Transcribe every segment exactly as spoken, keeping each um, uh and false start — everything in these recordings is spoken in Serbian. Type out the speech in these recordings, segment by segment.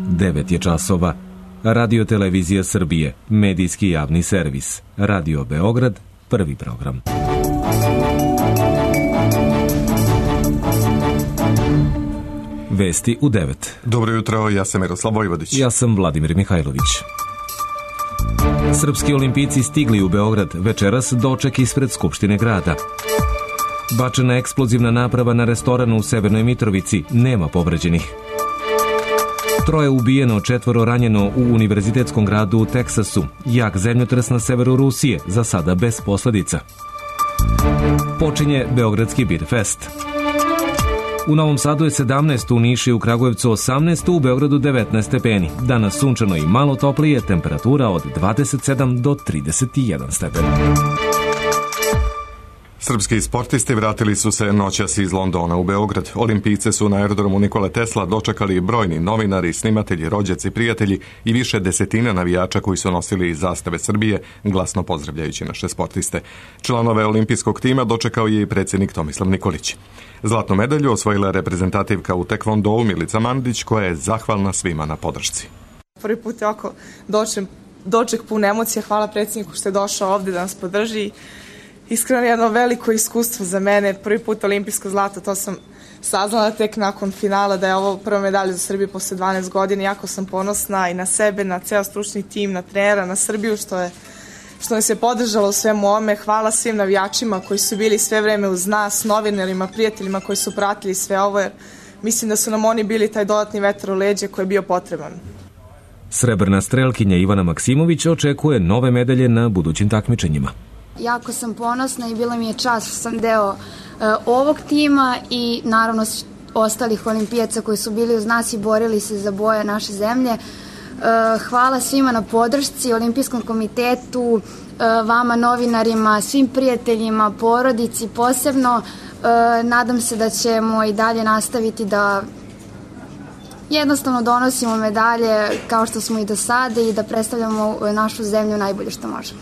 devet je časova. Radio Televizija Srbije, medijski javni servis. Radio Beograd, prvi program. Vesti u devet. Dobro jutro, ja sam Miroslav Vojvodić. Ja sam Vladimir Mihajlović. Srpski olimpijci stigli u Beograd, večeras doček ispred Skupštine grada. Bačena eksplozivna naprava na restoranu u Severnoj Mitrovici, nema povređenih. Troje ubijeno, četvoro ranjeno u univerzitetskom gradu u Teksasu. Jak zemljotres na severu Rusije, za sada bez posledica. Počinje Beogradski Beer Fest. U Novom Sadu je sedamnaest, u Nišu i u Kragujevcu osamnaest, u Beogradu devetnaest stepeni. Danas sunčano i malo toplije, temperatura od dvadeset sedam do trideset jedan stepeni. Srpski sportisti vratili su se noćas iz Londona u Beograd. Olimpijce su na aerodromu Nikole Tesla dočekali brojni novinari, snimatelji, rođaci, prijatelji i više desetina navijača koji su nosili zastave Srbije, glasno pozdravljajući naše sportiste. Članove olimpijskog tima dočekao je i predsjednik Tomislav Nikolić. Zlatnu medalju osvojila reprezentativka u tekvondou Milica Mandić, koja je zahvalna svima na podršci. Prvi put je oko doček, doček pun emocija. Hvala predsjedniku što je došao ovdje da nas podrži. Iskreno jedno veliko iskustvo za mene, prvi put olimpijsko zlato, to sam saznala tek nakon finala da je ovo prva medalja za Srbiju posle dvanaest godina. Jako sam ponosna i na sebe, na ceo stručni tim, na trenera, na Srbiju što je što nas je podržalo u svemu ome. Hvala svim navijačima koji su bili sve vreme uz nas, novinarima, prijateljima koji su pratili sve ovo, jer mislim da su nam oni bili taj dodatni vetar u leđe koji je bio potreban. Srebrna strelkinja Ivana Maksimović očekuje nove medalje na budućim takmičenjima. Jako sam ponosna i bila mi je čast što sam deo uh, ovog tima i naravno ostalih olimpijaca koji su bili uz nas i borili se za boje naše zemlje. Uh, hvala svima na podršci, Olimpijskom komitetu, uh, vama novinarima, svim prijateljima, porodici posebno. Uh, nadam se da ćemo i dalje nastaviti da jednostavno donosimo medalje kao što smo i do sada i da predstavljamo našu zemlju najbolje što možemo.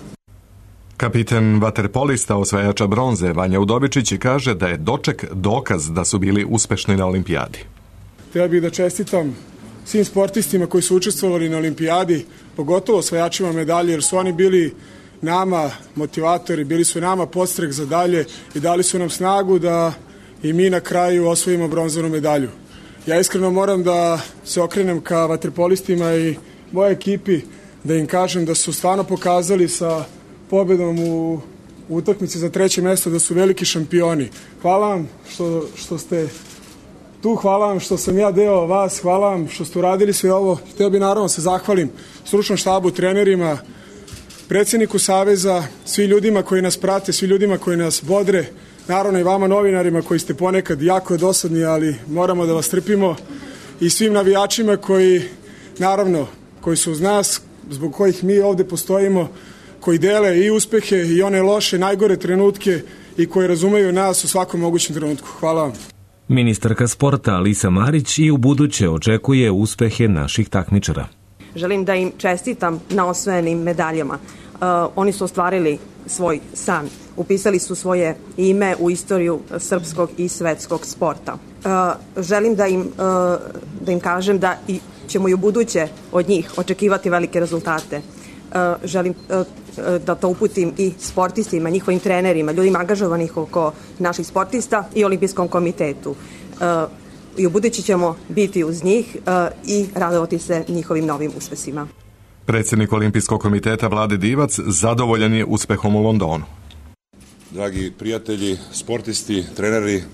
Kapiten vaterpolista osvajača bronze Vanja Udovičić kaže da je doček dokaz da su bili uspešni na olimpijadi. Htio bih da čestitam svim sportistima koji su učestvovali na olimpijadi, pogotovo osvajačima medalje, jer su oni bili nama motivatori, bili su nama podstrek za dalje i dali su nam snagu da i mi na kraju osvojimo bronzanu medalju. Ja iskreno moram da se okrenem ka vaterpolistima i moje ekipi, da im kažem da su stvarno pokazali sa pobedom u utakmici za treće mjesto da su veliki šampioni. Hvala vam što, što ste tu, hvala vam što sam ja deo vas, hvala vam što ste uradili sve ovo. Htio bih naravno se zahvalim stručnom štabu, trenerima, predsjedniku Saveza, svi ljudima koji nas prate, svi ljudima koji nas bodre, naravno i vama novinarima koji ste ponekad jako dosadni, ali moramo da vas trpimo, i svim navijačima koji, naravno, koji su uz nas, zbog kojih mi ovdje postojimo, koji dele i uspehe i one loše, najgore trenutke i koji razumeju nas u svakom mogućem trenutku. Hvala vam. Ministarka sporta Alisa Marić i u buduće očekuje uspehe naših takmičara. Želim da im čestitam na osvojenim medaljama. Uh, oni su ostvarili svoj san, upisali su svoje ime u istoriju srpskog i svetskog sporta. Uh, želim da im, uh, da im kažem da i ćemo i u buduće od njih očekivati velike rezultate. Uh, želim uh, da to uputim i sportistima, njihovim trenerima, ljudima angažovanih oko naših sportista i Olimpijskom komitetu. Uh, I u budući ćemo biti uz njih uh, i radovati se njihovim novim uspesima. Predsjednik Olimpijskog komiteta Vlade Divac zadovoljan je uspehom u Londonu. Dragi prijatelji, sportisti, treneri,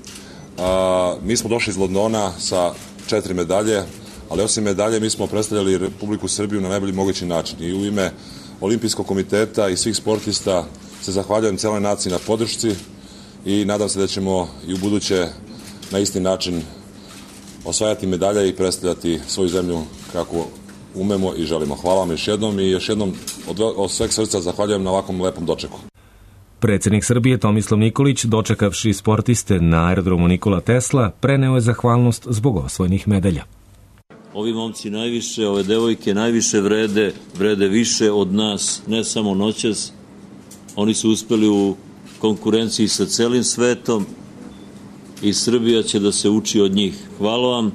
a, mi smo došli iz Londona sa četiri medalje, ali osim medalje mi smo predstavljali Republiku Srbiju na najbolji mogući način. I u ime Olimpijskog komiteta i svih sportista se zahvaljujem cijeloj naciji na podršci i nadam se da ćemo i u buduće na isti način osvajati medalje i predstavljati svoju zemlju kako umemo i želimo. Hvala vam još jednom i još jednom od, od sveg srca zahvaljujem na ovakvom lepom dočeku. Predsjednik Srbije Tomislav Nikolić, dočekavši sportiste na aerodromu Nikola Tesla, preneo je zahvalnost zbog osvojenih medalja. Ovi momci najviše, ove devojke najviše vrede, vrede više od nas, ne samo noćas. Oni su uspeli u konkurenciji sa celim svetom i Srbija će da se uči od njih. Hvala vam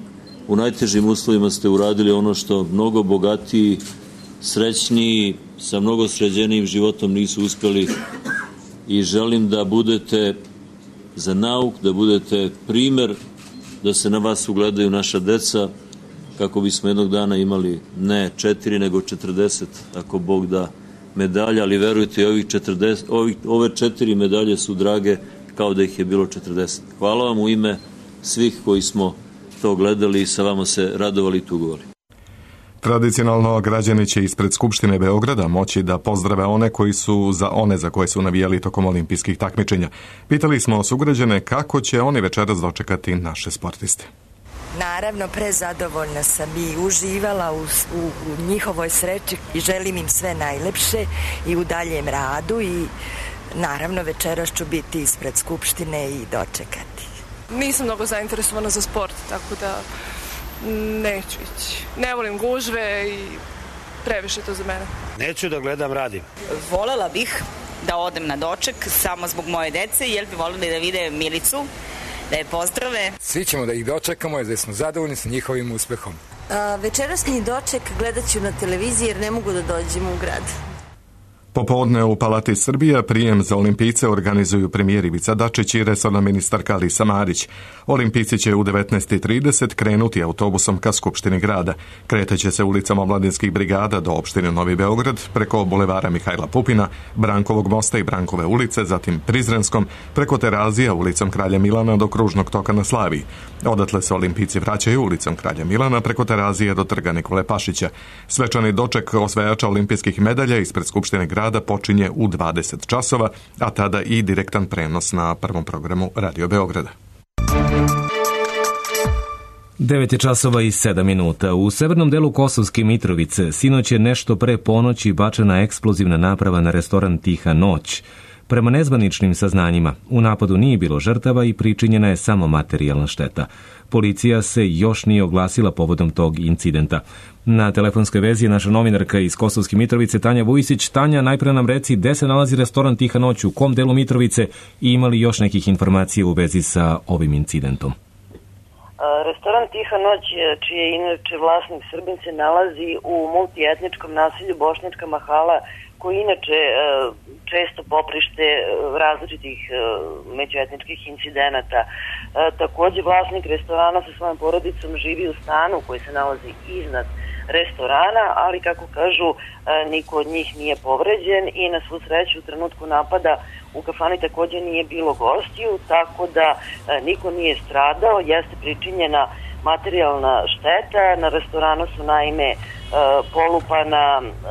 u najtežim uslovima ste uradili ono što mnogo bogatiji, srećniji, sa mnogo sređenijim životom nisu uspjeli i želim da budete za nauk, da budete primer, da se na vas ugledaju naša deca, kako bismo jednog dana imali ne četiri, nego četrdeset, ako Bog da, medalja, ali verujte, ovih četrdeset, ovih, ove četiri medalje su drage kao da ih je bilo četrdeset. Hvala vam u ime svih koji smo to gledali i sa vama se radovali i tugovali. Tradicionalno građani će ispred Skupštine Beograda moći da pozdrave one koji su za one za koje su navijali tokom olimpijskih takmičenja. Pitali smo sugrađane kako će oni večeras dočekati naše sportiste. Naravno, prezadovoljna sam i uživala u, u, u njihovoj sreći i želim im sve najlepše i u daljem radu i naravno večeras ću biti ispred Skupštine i dočekati. Nisam mnogo zainteresovana za sport, tako da neću ići. Ne volim gužve i previše to za mene. Neću da gledam, radim. Volela bih da odem na doček samo zbog moje dece, jer bi voljeli da vide Milicu, da je pozdrave. Svi ćemo da ih dočekamo jer da smo zadovoljni sa njihovim uspehom. A, večerasni doček gledat ću na televiziji jer ne mogu da dođem u grad. Popodne u Palati Srbija prijem za olimpijce organizuju premijer Ivica Dačić i resorna ministarka Alisa Marić. Olimpijci će u devetnaest i trideset krenuti autobusom ka Skupštini grada. Kretaće se ulicama omladinskih brigada do opštine Novi Beograd, preko bulevara Mihajla Pupina, Brankovog mosta i Brankove ulice, zatim Prizrenskom, preko Terazija ulicom Kralja Milana do kružnog toka na Slaviji. Odatle se olimpijci vraćaju ulicom Kralja Milana preko Terazije do trga Nikole Pašića. Svečani doček osvajača olimpijskih medalja ispred Skupštine grada da počinje u dvadeset časova, a tada i direktan prenos na prvom programu Radio Beograda. devet je časova i sedam minuta. U severnom delu Kosovske Mitrovice sinoć je nešto pre ponoći bačena eksplozivna naprava na restoran Tiha noć. Prema nezvaničnim saznanjima, u napadu nije bilo žrtava i pričinjena je samo materijalna šteta. Policija se još nije oglasila povodom tog incidenta. Na telefonskoj vezi je naša novinarka iz Kosovske Mitrovice Tanja Vujisić. Tanja, najpre nam reci gde se nalazi restoran Tiha noć, u kom delu Mitrovice i ima li još nekih informacija u vezi sa ovim incidentom? Restoran Tiha noć, čiji je inače vlasnik Srbin, se nalazi u multietničkom naselju Bošnjačka Mahala, koji inače često poprište različitih međuetničkih incidenata. Takođe, vlasnik restorana sa svojom porodicom živi u stanu koji se nalazi iznad restorana, ali kako kažu, niko od njih nije povređen i na svu sreću u trenutku napada u kafani takođe nije bilo gostiju, tako da niko nije stradao, jeste pričinjena materijalna šteta. Na restoranu su naime polupana,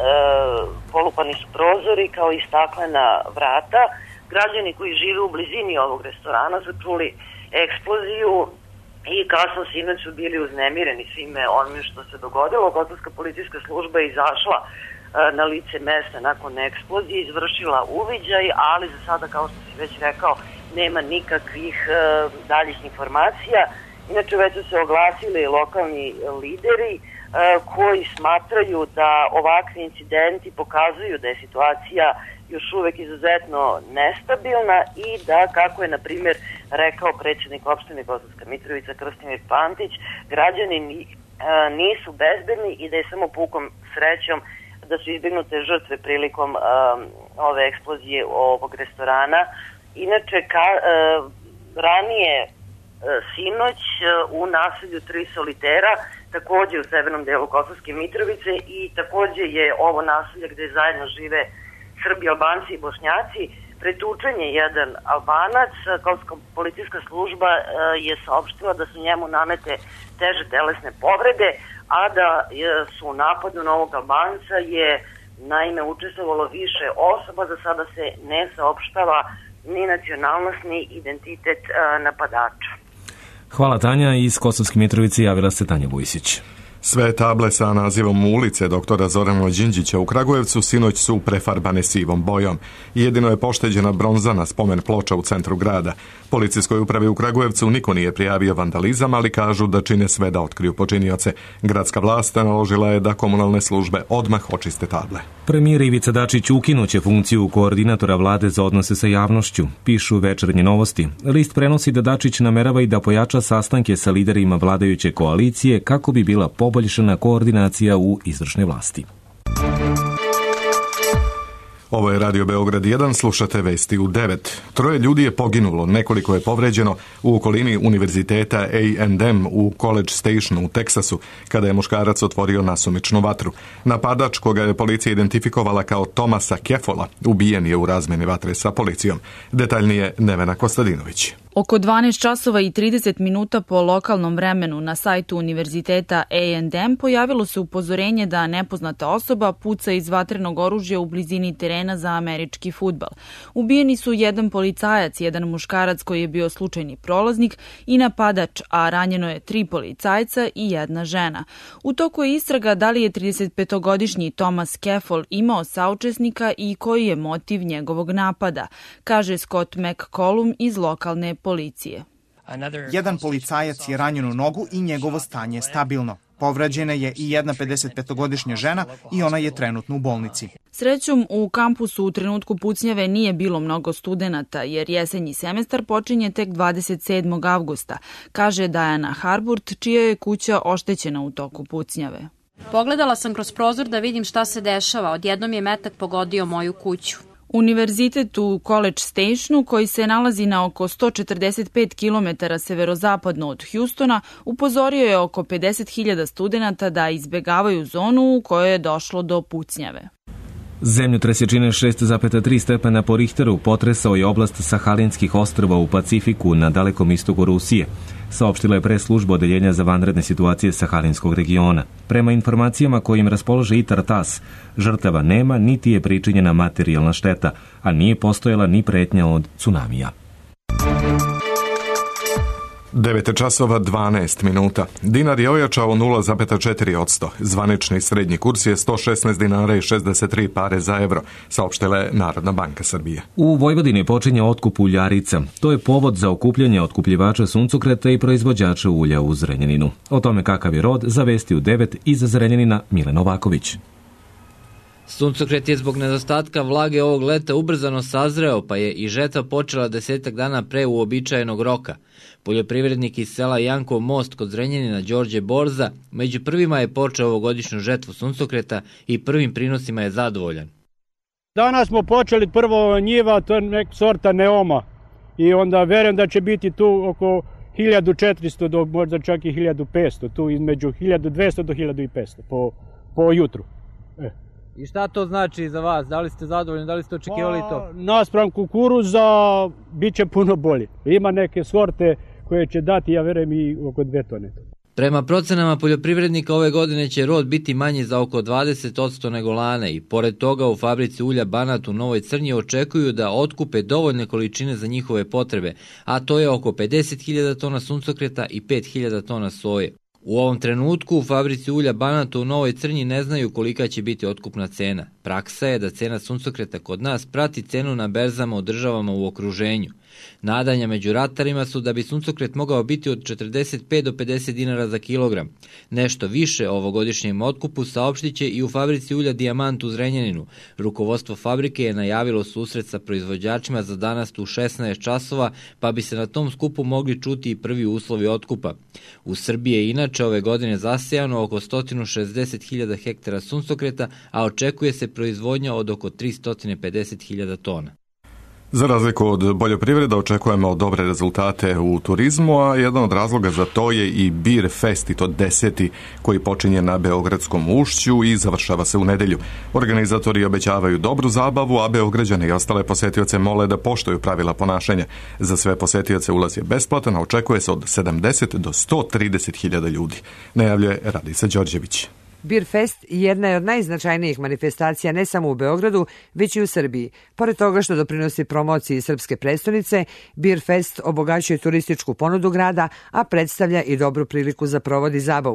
polupani su prozori kao i staklena vrata. Građani koji žive u blizini ovog restorana su čuli eksploziju i kasno sinoć su bili uznemireni svime onime što se dogodilo. Kosovska policijska služba je izašla na lice mesta nakon eksplozije, izvršila uviđaj, ali za sada, kao što si već rekao, nema nikakvih daljih informacija. Inače, već su se oglasili lokalni lideri koji smatraju da ovakvi incidenti pokazuju da je situacija još uvek izuzetno nestabilna i da, kako je na primjer rekao predsjednik opštine Kosovska Mitrovica Krstimir Pantić, građani nisu bezbedni i da je samo pukom srećom da su izbjegnute žrtve prilikom um, ove eksplozije ovog restorana. Inače, ka, uh, ranije uh, sinoć uh, u naselju Tri Solitera, takođe u severnom delu Kosovske Mitrovice, i takođe je ovo naselje gde zajedno žive Srbi, Albanci i Bošnjaci, pretučen je jedan Albanac. Kosovska policijska služba uh, je saopštila da su njemu nanete teže telesne povrede, a da su u napadu na ovog Albanca je naime učestvovalo više osoba. Za sada se ne saopštava ni nacionalnost ni identitet napadača. Hvala, Tanja. Iz Kosovske Mitrovice javila se Tanja Vujisić. Sve table sa nazivom ulice doktora Zorana Đinđića u Kragujevcu sinoć su prefarbane sivom bojom. Jedino je pošteđena bronzana spomen ploča u centru grada. Policijskoj upravi u Kragujevcu niko nije prijavio vandalizam, ali kažu da čine sve da otkriju počinioce. Gradska vlast naložila je da komunalne službe odmah očiste table. Premijer Ivica Dačić ukinuće funkciju koordinatora vlade za odnose sa javnošću, pišu Večernje novosti. List prenosi da Dačić namerava i da pojača sastanke sa liderima vladajuće koalicije kako bi bila poboljšana koordinacija u izvršnoj vlasti. Ovo je Radio Beograd jedan, slušate vesti u devet. Troje ljudi je poginulo, nekoliko je povređeno u okolini univerziteta A and M u College Stationu u Teksasu, kada je muškarac otvorio nasumičnu vatru. Napadač, koga je policija identifikovala kao Tomasa Kefola, ubijen je u razmeni vatre sa policijom. Detaljnije Nevena Kostadinović. Oko dvanaest časova i trideset minuta po lokalnom vremenu na sajtu univerziteta A and M pojavilo se upozorenje da nepoznata osoba puca iz vatrenog oružja u blizini terena za američki fudbal. Ubijeni su jedan policajac, jedan muškarac koji je bio slučajni prolaznik i napadač, a ranjeno je tri policajca i jedna žena. U toku je istraga da li je tridesetpetogodišnji Thomas Kefol imao saučesnika i koji je motiv njegovog napada, kaže Scott McCollum iz lokalne policije. Jedan policajac je ranjen u nogu i njegovo stanje je stabilno. Povređena je i jedna pedesetpetogodišnja žena i ona je trenutno u bolnici. Srećom, u kampusu u trenutku pucnjave nije bilo mnogo studenata, jer jesenji semestar počinje tek dvadeset sedmog avgusta, kaže Diana Harburt, čija je kuća oštećena u toku pucnjave. Pogledala sam kroz prozor da vidim šta se dešava. Odjednom je metak pogodio moju kuću. Univerzitet u College Stationu, koji se nalazi na oko sto četrdeset pet kilometara severozapadno od Houstona, upozorio je oko pedeset hiljada studenata da izbegavaju zonu u kojoj je došlo do pucnjave. Zemljotres jačine šest zarez tri stepena po Richteru potresao je oblast Sahalinskih ostrva u Pacifiku na dalekom istoku Rusije, saopštila je pres služba Odeljenja za vanredne situacije Sahalinskog regiona. Prema informacijama kojim raspolože I T A R TASS, žrtava nema niti je pričinjena materijalna šteta, a nije postojala ni pretnja od tsunamija. devet časova dvanaest minuta. Dinar je ojačao nula zarez četiri posto. Zvanični srednji kurs je sto šesnaest dinara i šezdeset tri pare za evro, saopštila je Narodna banka Srbije. U Vojvodini počinje otkup uljarica. To je povod za okupljanje otkupljivača suncokreta i proizvođača ulja u Zrenjaninu. O tome kakav je rod za vesti u devet iz Zrenjanina Milan Novaković. Suncokret je zbog nedostatka vlage ovog leta ubrzano sazreo, pa je i žetva počela desetak dana pre uobičajenog roka. Poljoprivrednik iz sela Jankov Most kod Zrenjanina Đorđe Borza među prvima je počeo ovogodišnju žetvu suncokreta i prvim prinosima je zadovoljan. Danas smo počeli prvo njiva, to je nek sorta Neoma i onda verujem da će biti tu oko hiljadu četiristo do možda čak i hiljadu petsto, tu između hiljadu dvesta do hiljadu petsto po, po jutru. E. I šta to znači za vas? Da li ste zadovoljni, da li ste očekivali to? Pa, naspram kukuruza bit će puno bolje. Ima neke sorte koje će dati, ja verujem, i oko dve tone. Prema procenama poljoprivrednika ove godine će rod biti manji za oko dvadeset posto nego lane i pored toga u fabrici ulja Banat u Novoj Crnji očekuju da otkupe dovoljne količine za njihove potrebe, a to je oko pedeset hiljada tona suncokreta i pet hiljada tona soje. U ovom trenutku u fabrici ulja Banata u Novoj Crnji ne znaju kolika će biti otkupna cena. Praksa je da cena suncokreta kod nas prati cenu na berzama u državama u okruženju. Nadanja među ratarima su da bi suncokret mogao biti od četrdeset pet do pedeset dinara za kilogram. Nešto više o ovogodišnjem otkupu saopštit će i u fabrici ulja Dijamant u Zrenjaninu. Rukovodstvo fabrike je najavilo susret sa proizvođačima za danas u šesnaest časova, pa bi se na tom skupu mogli čuti i prvi uslovi otkupa. U Srbiji je inače ove godine zasejano oko sto šezdeset hiljada hektara suncokreta, a očekuje se proizvodnja od oko tristo pedeset hiljada tona. Za razliku od poljoprivreda očekujemo dobre rezultate u turizmu, a jedan od razloga za to je i Beer Fest, i to deseti, koji počinje na Beogradskom ušću i završava se u nedelju. Organizatori obećavaju dobru zabavu, a Beograđane i ostale posetioce mole da poštuju pravila ponašanja. Za sve posetioce ulaz je besplatan, a očekuje se od sedamdeset do sto trideset hiljada ljudi. Najavljuje Radica Đorđević. Beer Fest jedna je od najznačajnijih manifestacija ne samo u Beogradu, već i u Srbiji. Pored toga što doprinosi promociji srpske prestonice, Beer Fest obogaćuje turističku ponudu grada, a predstavlja i dobru priliku za provod i zabavu.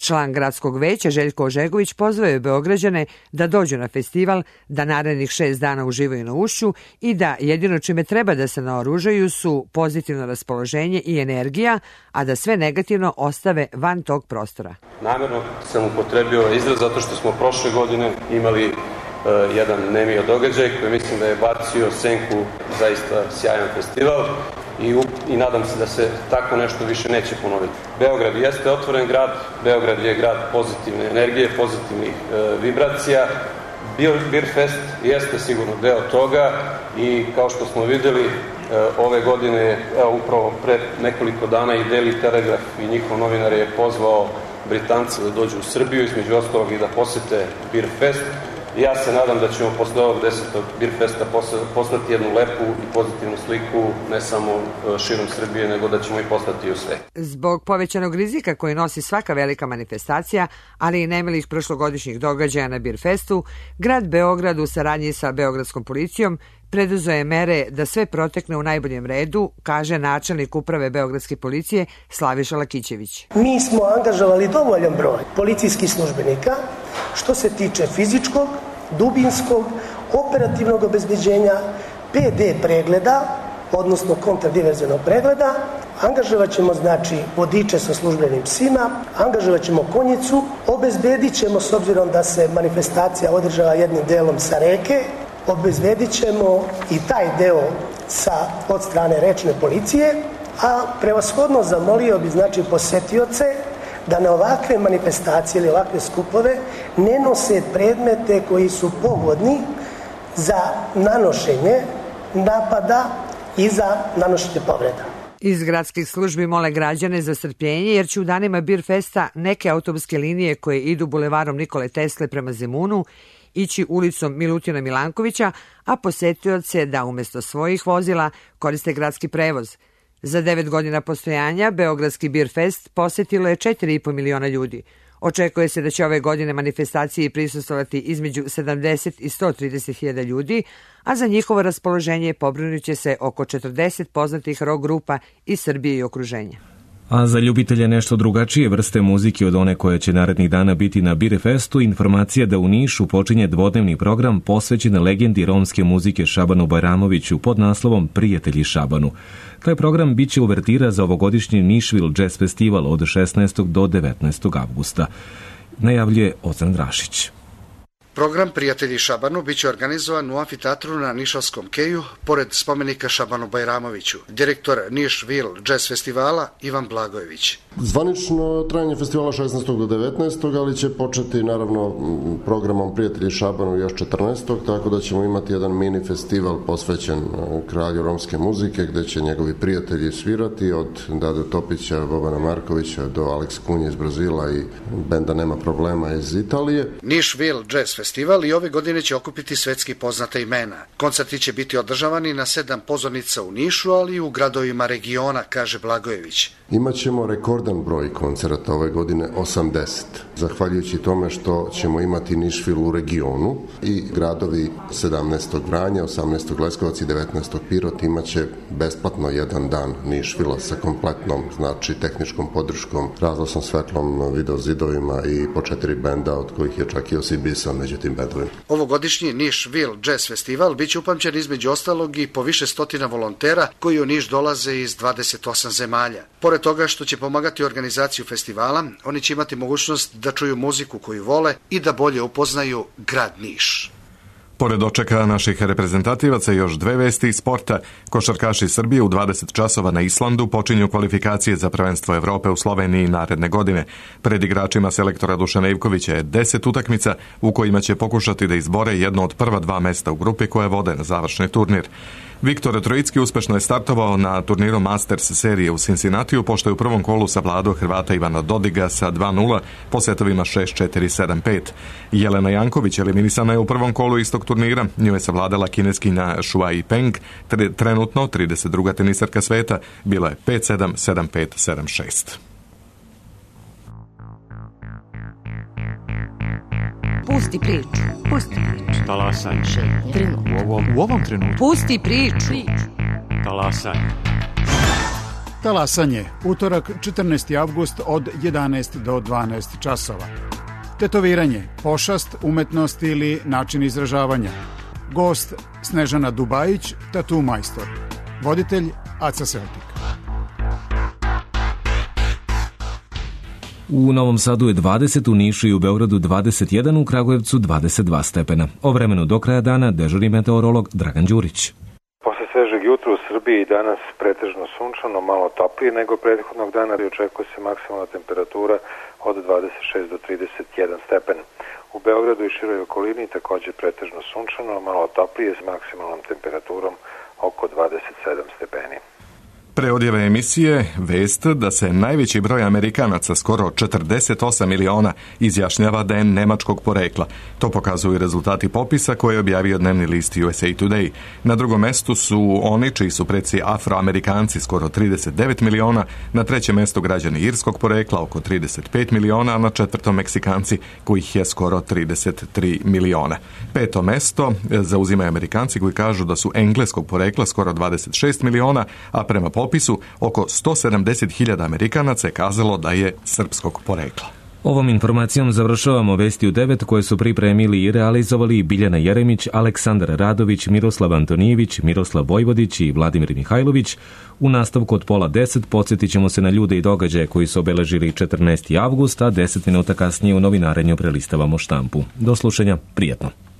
Član gradskog veća Željko Ožegović pozvao je Beograđane da dođu na festival, da narednih šest dana uživaju na Ušću i da jedino čime treba da se naoružaju su pozitivno raspoloženje i energija, a da sve negativno ostave van tog prostora. Namerno sam upotrebio izraz zato što smo prošle godine imali uh, jedan nemio događaj koji mislim da je bacio senku zaista sjajan festival. I, i nadam se da se tako nešto više neće ponoviti. Beograd jeste otvoren grad, Beograd je grad pozitivne energije, pozitivnih e, vibracija. Beerfest jeste sigurno deo toga i kao što smo videli e, ove godine, evo upravo pre nekoliko dana i Daily Telegraph i njihov novinar je pozvao Britance da dođu u Srbiju, između ostalog i da posete Beerfest. Ja se nadam da ćemo posle ovog desetog Beerfesta poslati jednu lepu i pozitivnu sliku ne samo širom Srbije, nego da ćemo i poslati u sve. Zbog povećanog rizika koji nosi svaka velika manifestacija, ali i nemilih prošlogodišnjih događaja na Beerfestu, grad Beograd u saradnji sa Beogradskom policijom preduzeo je mere da sve protekne u najboljem redu, kaže načelnik uprave Beogradske policije Slaviša Lakićević. Mi smo angažovali dovoljan broj policijskih službenika što se tiče fizičkog, dubinskog, operativnog obezbeđenja, P D pregleda, odnosno kontradiverzionog pregleda. Angažovat ćemo znači vodiče sa službenim psima, angažovat ćemo konjicu, obezbedit ćemo, s obzirom da se manifestacija održava jednim delom sa reke, obezbedit ćemo i taj deo sa, od strane rečne policije, a prevashodno zamolio bi znači posetioce da na ovakve manifestacije ili ovakve skupove ne nose predmete koji su pogodni za nanošenje napada i za nanošenje povreda. Iz gradskih službi mole građane za strpljenje jer će u danima Beerfesta neke autobuske linije koje idu bulevarom Nikole Tesle prema Zemunu ići ulicom Milutina Milankovića, a posetioce da umesto svojih vozila koriste gradski prevoz. Za devet godina postojanja Beogradski Beerfest posetilo je četiri i po miliona ljudi. Očekuje se da će ove godine manifestaciji prisustvovati između sedamdeset i sto trideset hiljada ljudi, a za njihovo raspoloženje pobrinut će se oko četrdeset poznatih rock grupa iz Srbije i okruženja. A za ljubitelje nešto drugačije vrste muzike od one koje će narednih dana biti na Beerfestu, informacija da u Nišu počinje dvodnevni program posvećen legendi romske muzike Šabanu Bajramoviću pod naslovom Prijatelji Šabanu. Taj program biće uvertira za ovogodišnji Nashville Jazz Festival od šesnaestog do devetnaestog avgusta. Najavljuje Ozan Drašić. Program Prijatelji Šabanu biće organizovan u amfiteatru na Nišavskom keju, pored spomenika Šabanu Bajramoviću. Direktor Nashville Jazz Festivala Ivan Blagojević. Zvanično trajanje festivala šesnaestog do devetnaestog ali će početi naravno programom Prijatelji Šabanu još četrnaestog tako da ćemo imati jedan mini festival posvećen kralju romske muzike, gde će njegovi prijatelji svirati od Dade Topića, Bobana Markovića do Alex Kunje iz Brazila i benda Nema problema iz Italije. Nashville Jazz Festival i ove godine će okupiti svetski poznata imena. Koncerti će biti održavani na sedam pozornica u Nišu, ali i u gradovima regiona, kaže Blagojević. Imaćemo rekordan broj koncerata ove godine, osamdeset. Zahvaljujući tome što ćemo imati Nashville u regionu i gradovi sedamnaestog Vranja, osamnaestog Leskovac i devetnaestog Pirot imaće besplatno jedan dan Nashville sa kompletnom, znači tehničkom podrškom, razglasnom svetlom, video zidovima i po četiri benda, od kojih je čak i O C B S među tim bendovima. Ovogodišnji Nashville Jazz Festival biće upamćen između ostalog i po više stotina volontera koji u Niš dolaze iz dvadeset osam zemalja. Pored toga što će pomagati organizaciju festivala, oni će imati mogućnost da čuju muziku koju vole i da bolje upoznaju grad Niš. Pored dočeka naših reprezentativaca još dve vesti iz sporta. Košarkaši Srbije u dvadeset časova na Islandu počinju kvalifikacije za prvenstvo Evrope u Sloveniji naredne godine. Pred igračima selektora Dušana Ivkovića je deset utakmica u kojima će pokušati da izbore jedno od prva dva mesta u grupi koje vode na završni turnir. Viktor Trojicki uspešno je startovao na turniru Masters serije u Cincinnatiju, pošto je u prvom kolu savladao Hrvata Ivana Dodiga sa dva nula po setovima šest četiri sedam pet. Jelena Janković eliminisana je u prvom kolu istog turnira. Nju je savladala kineskinja Shuai Peng, trenutno trideset druga tenisarka sveta, bila je pet sedam sedam pet sedam šest. Pusti priču. Pusti priču. Talasaj. Trenutno. U ovom, u ovom trenutku. Pusti priču. Talasaj. Talasanje, utorak četrnaesti avgust od jedanaest do dvanaest časova. Tetoviranje, pošast, umetnost ili način izražavanja. Gost Snežana Dubajić, tatu majstor. Voditelj Aca Celtic. U Novom Sadu je dvadeset, u Nišu i u Beogradu dvadeset jedan, u Kragujevcu dvadeset dva stepena. O vremenu do kraja dana dežurni meteorolog Dragan Đurić. Posle svežeg jutra u Srbiji danas pretežno sunčano, malo toplije nego prethodnog dana i očekuje se maksimalna temperatura od dvadeset šest do trideset jedan stepen. U Beogradu i široj okolini također pretežno sunčano, malo toplije s maksimalnom temperaturom oko dvadeset sedam stepeni. Pre odjave emisije vest da se najveći broj Amerikanaca, skoro četrdeset osam miliona, izjašnjava da je nemačkog porekla. To pokazuju rezultati popisa koje je objavio dnevni list U S A Today. Na drugom mestu su oni čiji su preci Afroamerikanci, skoro trideset devet miliona, na trećem mestu građani irskog porekla, oko trideset pet miliona, a na četvrtom Meksikanci, kojih je skoro trideset tri miliona. Peto mesto zauzimaju Amerikanci koji kažu da su engleskog porekla, skoro dvadeset šest miliona, a prema popisu oko sto sedamdeset hiljada Amerikanaca je kazalo da je srpskog porekla. Ovom informacijom završavamo Vesti u devet koje su pripremili i realizovali Biljana Jeremić, Aleksandar Radović, Miroslav Antonijević, Miroslav Vojvodić i Vladimir Mihajlović. U nastavku od pola deset podsjetit ćemo se na ljude i događaje koji su obeležili četrnaesti avgust, a deset minuta kasnije u novinarenju prelistavamo štampu. Do slušanja, prijatno.